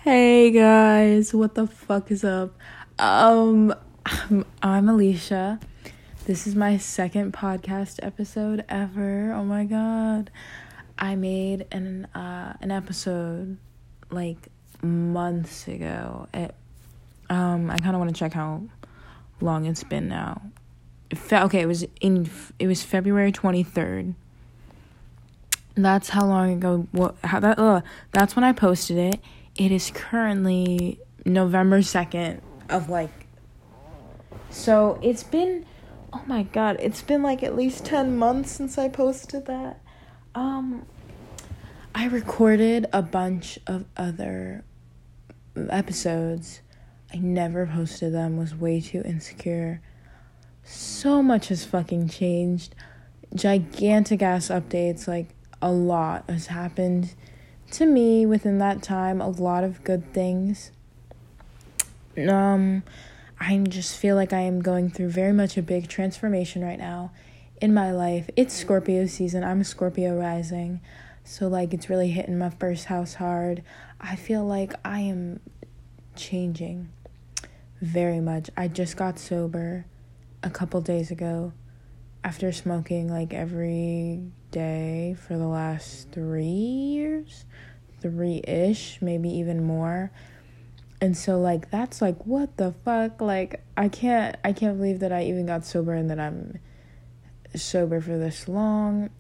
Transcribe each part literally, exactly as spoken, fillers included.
Hey guys, what the fuck is up? Um, I'm, I'm Alicia. This is my second podcast episode ever. Oh my god. I made an uh an episode like months ago. It um I kind of want to check how long it's been now. Fe- okay, it was in it was February twenty-third. That's how long ago what how that uh, that's when I posted it. It is currently November second of like, so it's been, oh my god, it's been like at least ten months since I posted that. Um, I recorded a bunch of other episodes. I never posted them, was way too insecure. So much has fucking changed. Gigantic ass updates, like a lot has happened to me within that time. A lot of good things. Um, I just feel like I am going through very much a big transformation right now in my life. It's Scorpio season. I'm a Scorpio rising. So, like, it's really hitting my first house hard. I feel like I am changing very much. I just got sober a couple days ago after smoking, like, every day for the last three years. Three-ish, maybe even more. And so, like, that's like, what the fuck? Like, I can't I can't believe that I even got sober and that I'm sober for this long.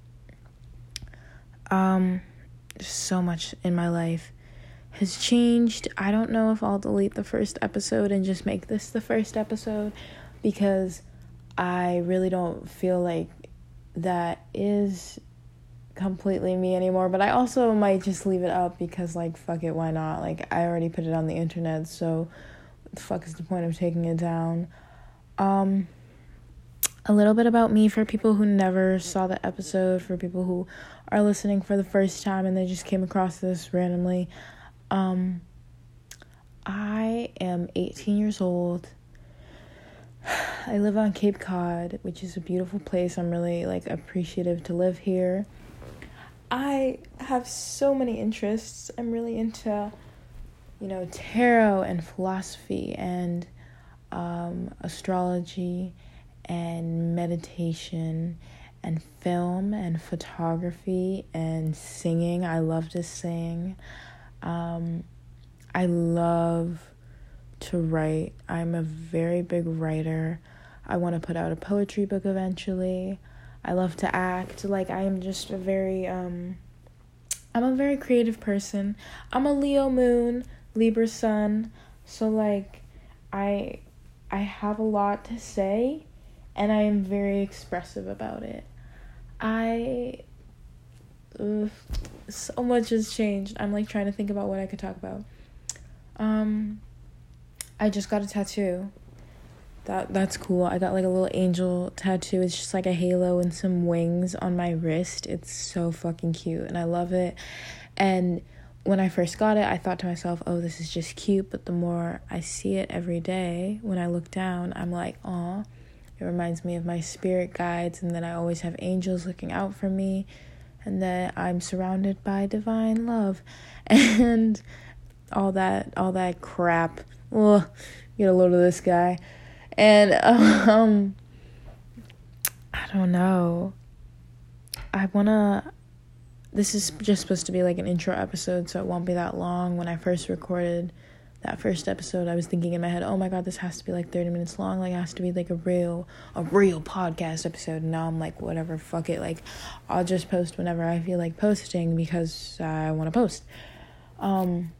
Um so much in my life has changed. I don't know if I'll delete the first episode and just make this the first episode, because I really don't feel like that is completely me anymore. But I also might just leave it up because, like, fuck it, why not? Like, I already put it on the internet, so what the fuck is the point of taking it down? Um a little bit about me for people who never saw the episode, for people who are listening for the first time and they just came across this randomly. um I am eighteen years old. I live on Cape Cod, which is a beautiful place. I'm really, like, appreciative to live here. I have so many interests. I'm really into, you know, tarot and philosophy and um, astrology and meditation and film and photography and singing. I love to sing. Um, I love to write. I'm a very big writer. I want to put out a poetry book eventually. I love to act. Like, I am just a very, um, I'm a very creative person. I'm a Leo moon, Libra sun. So, like, I, I have a lot to say, and I am very expressive about it. I, ugh, so much has changed. I'm, like, trying to think about what I could talk about. Um, I just got a tattoo. That that's cool. I got, like, a little angel tattoo. It's just like a halo and some wings on my wrist. It's so fucking cute and I love it. And when I first got it, I thought to myself, oh, this is just cute. But the more I see it every day, when I look down, I'm like, aw, it reminds me of my spirit guides, and that I always have angels looking out for me, and that I'm surrounded by divine love and all that all that crap. Ugh, get a load of this guy. And, um, I don't know. I wanna, this is just supposed to be like an intro episode, so it won't be that long. When I first recorded that first episode, I was thinking in my head, oh my god, this has to be like thirty minutes long. Like, it has to be like a real, a real podcast episode. And now I'm like, whatever, fuck it. Like, I'll just post whenever I feel like posting because I want to post. Um,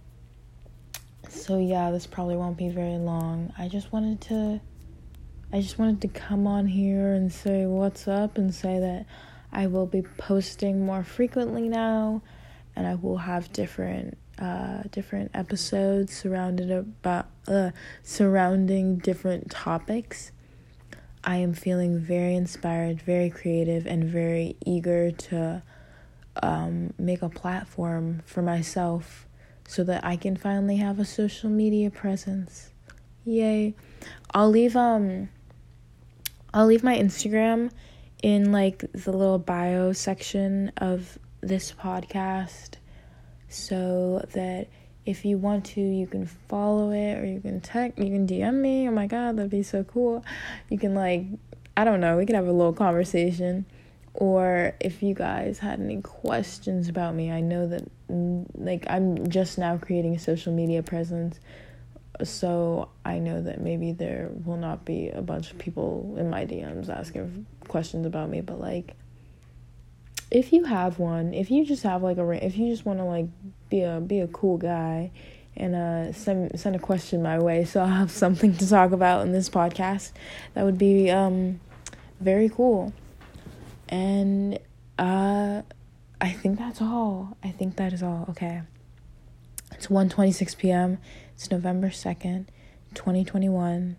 So yeah, this probably won't be very long. I just wanted to, I just wanted to come on here and say what's up and say that I will be posting more frequently now, and I will have different, uh, different episodes surrounded about, uh, surrounding different topics. I am feeling very inspired, very creative, and very eager to, um, make a platform for myself, so that I can finally have a social media presence. Yay. I'll leave um I'll leave my Instagram in, like, the little bio section of this podcast, so that If you want to, you can follow it, or you can text, you can D M me. Oh my god, that'd be so cool. You can, like, I don't know, we could have a little conversation. Or if you guys had any questions about me, I know that, like, I'm just now creating a social media presence, so I know that maybe there will not be a bunch of people in my D Ms asking questions about me, but, like, if you have one, if you just have, like, a, if you just want to, like, be a, be a cool guy, and uh, send, send a question my way, so I'll have something to talk about in this podcast, that would be, um, very cool. And, uh, I think that's all. I think that is all. Okay. It's one twenty-six p.m. It's November second, twenty twenty-one.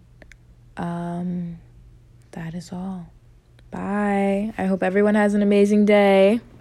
Um, that is all. Bye. I hope everyone has an amazing day.